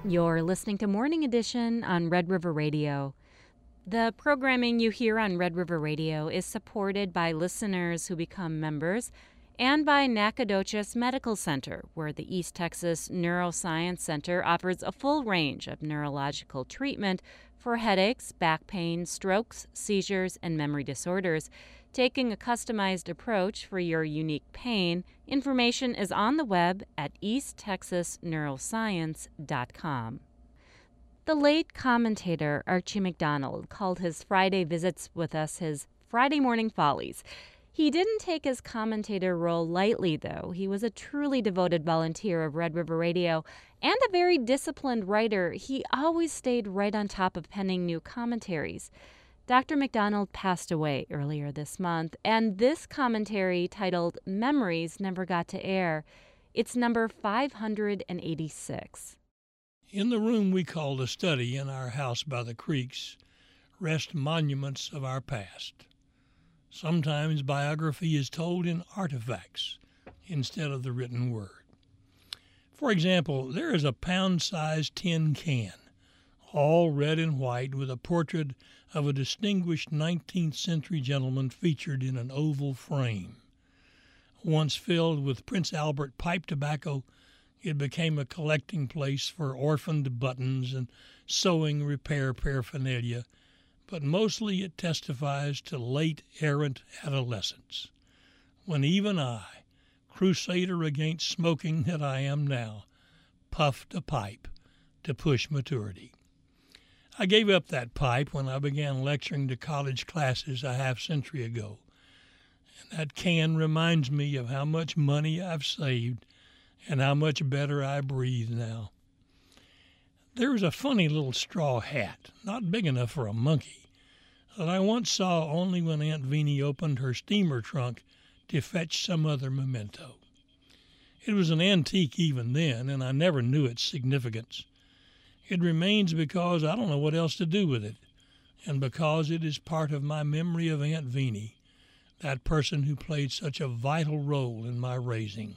You're listening to Morning Edition on Red River Radio. The programming you hear on Red River Radio is supported by listeners who become members and by Nacogdoches Medical Center, where the East Texas Neuroscience Center offers a full range of neurological treatment for headaches, back pain, strokes, seizures, and memory disorders. Taking a customized approach for your unique pain, information is on the web at easttexasneuroscience.com. The late commentator Archie McDonald called his Friday visits with us his Friday morning follies. He didn't take his commentator role lightly, though. He was a truly devoted volunteer of Red River Radio and a very disciplined writer. He always stayed right on top of penning new commentaries. Dr. McDonald passed away earlier this month, and this commentary, titled Memories Never Got to Air, it's number 586. In the room we call the study in our house by the creeks rest monuments of our past. Sometimes biography is told in artifacts instead of the written word. For example, there is a pound-sized tin can, all red and white, with a portrait of a distinguished 19th century gentleman featured in an oval frame. Once filled with Prince Albert pipe tobacco, it became a collecting place for orphaned buttons and sewing repair paraphernalia, but mostly it testifies to late errant adolescence, when even I, crusader against smoking that I am now, puffed a pipe to push maturity. I gave up that pipe when I began lecturing to college classes a half-century ago, and that can reminds me of how much money I've saved and how much better I breathe now. There was a funny little straw hat, not big enough for a monkey, that I once saw only when Aunt Veenie opened her steamer trunk to fetch some other memento. It was an antique even then, and I never knew its significance. It remains because I don't know what else to do with it, and because it is part of my memory of Aunt Veenie, that person who played such a vital role in my raising.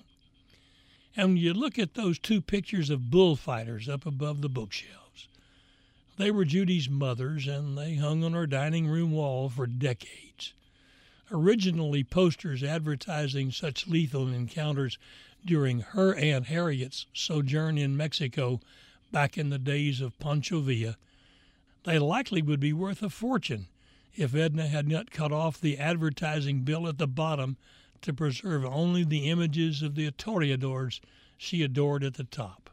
And when you look at those two pictures of bullfighters up above the bookshelves, they were Judy's mother's, and they hung on our dining room wall for decades. Originally posters advertising such lethal encounters during her Aunt Harriet's sojourn in Mexico back in the days of Pancho Villa, they likely would be worth a fortune if Edna had not cut off the advertising bill at the bottom to preserve only the images of the toreadors she adored at the top.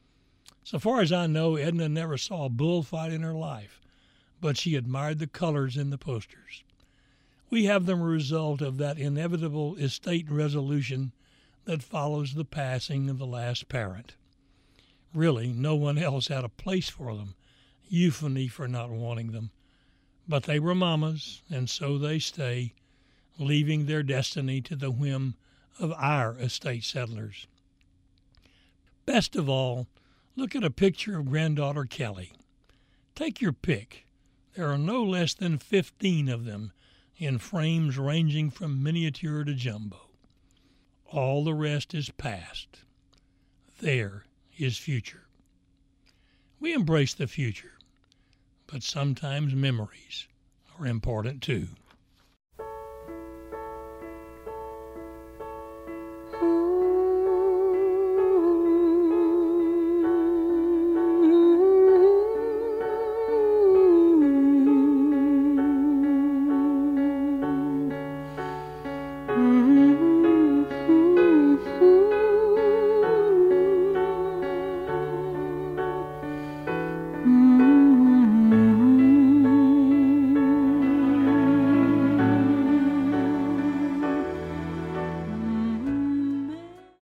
So far as I know, Edna never saw a bullfight in her life, but she admired the colors in the posters. We have them a result of that inevitable estate resolution that follows the passing of the last parent. Really, no one else had a place for them, euphony for not wanting them. But they were Mama's, and so they stay, leaving their destiny to the whim of our estate settlers. Best of all, look at a picture of granddaughter Kelly. Take your pick. There are no less than 15 of them in frames ranging from miniature to jumbo. All the rest is past. There is future. We embrace the future, but sometimes memories are important too.